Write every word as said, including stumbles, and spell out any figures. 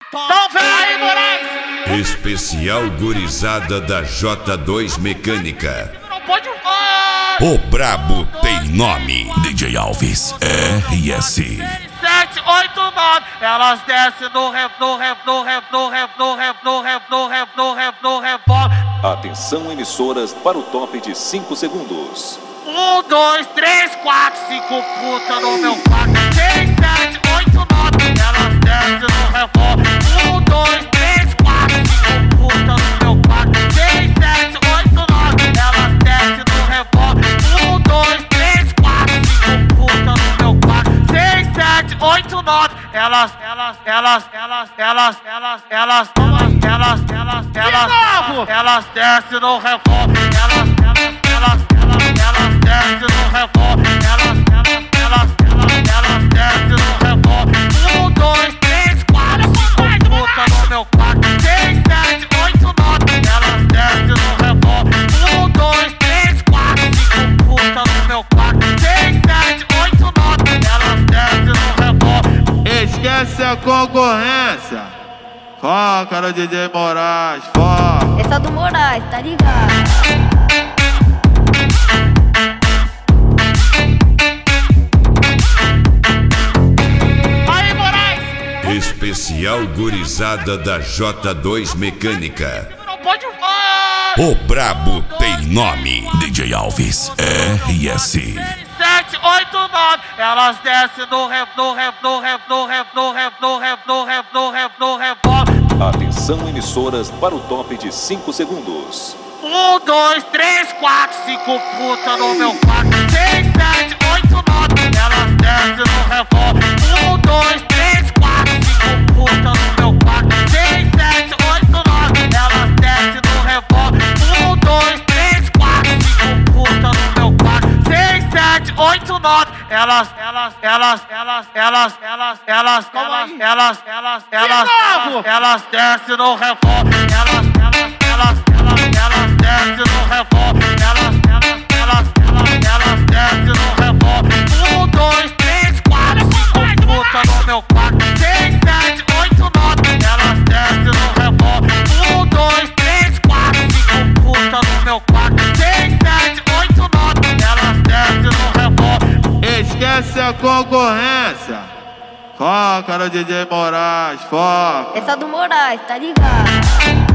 Então vem aí, Moraes! Especial gurizada da J dois Mecânica. Não pode voar! O brabo tem nome. D J Alves, R S. sete, oito, nove. Elas descem no rap, no rap, no rap, no rap, no rap, no rap, no rap, no rap, no rap. Atenção, emissoras, para o top de cinco segundos. Um, dois, três, quatro, cinco puta no meu quarto. Seis, sete, oito, nove. Elas descem no revólver. Um, dois, três, quatro, cinco puta no meu quarto. Seis, sete, oito, nove. Elas descem no revólver. Um, dois, três, quatro, cinco puta no meu quarto. Seis, sete, oito, nove. Elas, elas, elas, elas, elas, elas, elas, elas, elas, elas, elas, elas descem no revólver. Elas, elas, elas, elas, elas descem no revólver. Elas, elas, elas, elas, elas descem no revólver. Um, dois, três, quatro, cinco puta no meu quarto. Seis, sete, oito, nove. Elas descem no revólver. Um, dois, três, quatro, cinco puta no meu quarto. Seis, sete, oito, nove. Elas descem no revólver. Esquece a concorrência. Foca no D J Moraes, foca. Essa do Moraes, tá ligado? Especial gurizada da J dois Mecânica. Não pode voar! O brabo tem nome. D J Alves, R S. sete, oito, nove. Elas descem no rap, no rap, no rap, no rap, no rap, no rap, no rap, no rap, no rap. Atenção, emissoras, para o top de cinco segundos. Um, dois, três, quatro, cinco puta no meu quarto. Seis, sete, oito, nove. Elas descem no revólver. Um, dois, três, quatro, cinco puta no meu quarto. Seis, sete, oito, nove. Elas descem no revólver. Um, dois, três, quatro, cinco puta no meu quarto. Seis, sete, oito, nove. Elas, elas, elas, elas, elas, elas, elas, elas, elas, elas, elas, elas descem no revólver. Elas, elas, elas, elas, elas descem no revólver. Elas, elas, elas, elas, elas descem no revólver. Um, dois, três, quatro, cinco puta no meu quarto. Seis, sete, oito, nove. Elas descem no revólver. Um, dois, três, quatro, cinco puta no meu quarto. Seis, sete, oito, nove. Elas descem no revólver. Esquece a concorrência. Foca no D J Moraes, foca. Essa do Moraes, tá ligado?